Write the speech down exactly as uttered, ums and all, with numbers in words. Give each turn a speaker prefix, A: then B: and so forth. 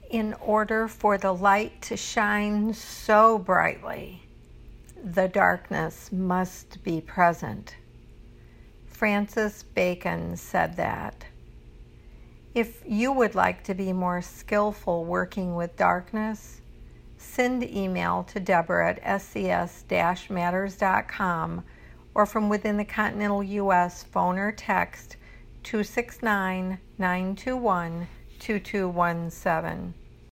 A: In order for the light to shine so brightly, the darkness must be present. Francis Bacon said that. If you would like to be more skillful working with darkness, send email to Deborah at s c s dash matters dot com or from within the continental U S phone or text two six nine, nine two one, two two one seven.